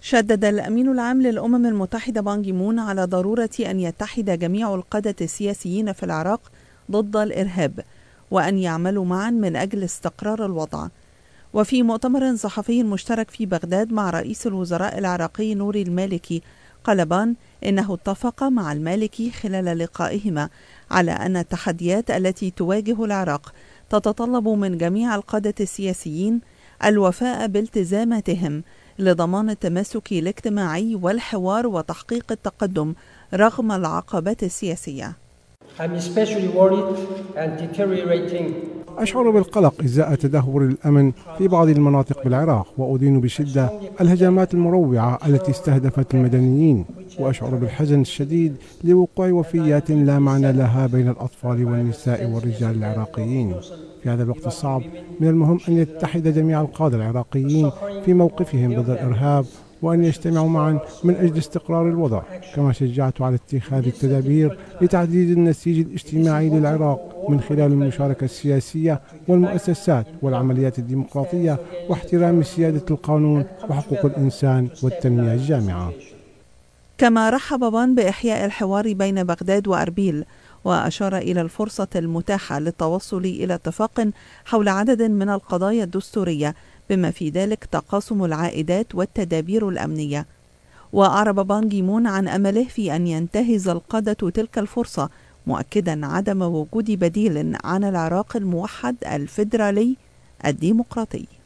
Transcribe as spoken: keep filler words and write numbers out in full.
شدد الأمين العام للأمم المتحدة بان كي مون على ضرورة أن يتحد جميع القادة السياسيين في العراق ضد الإرهاب، وأن يعملوا معا من أجل استقرار الوضع. وفي مؤتمر صحفي مشترك في بغداد مع رئيس الوزراء العراقي نوري المالكي، قال بان إنه اتفق مع المالكي خلال لقائهما على أن التحديات التي تواجه العراق تتطلب من جميع القادة السياسيين الوفاء بالتزاماتهم لضمان التماسك الاجتماعي والحوار وتحقيق التقدم رغم العقبات السياسية. أشعر بالقلق إزاء تدهور الأمن في بعض المناطق بالعراق، وأدين بشدة الهجمات المروعة التي استهدفت المدنيين، وأشعر بالحزن الشديد لوقوع وفيات لا معنى لها بين الأطفال والنساء والرجال العراقيين. في هذا الوقت الصعب من المهم أن يتحد جميع القادة العراقيين في موقفهم ضد الإرهاب، وأن يجتمعوا معا من أجل استقرار الوضع، كما شجعت على اتخاذ التدابير لتعزيز النسيج الاجتماعي للعراق من خلال المشاركة السياسية والمؤسسات والعمليات الديمقراطية واحترام سيادة القانون وحقوق الإنسان والتنمية الجامعة. كما رحب بان بإحياء الحوار بين بغداد وأربيل، وأشار إلى الفرصة المتاحة للتوصل إلى اتفاق حول عدد من القضايا الدستورية، بما في ذلك تقاسم العائدات والتدابير الأمنية. وأعرب بان كي مون عن أمله في أن ينتهز القادة تلك الفرصة، مؤكدا عدم وجود بديل عن العراق الموحد الفيدرالي الديمقراطي.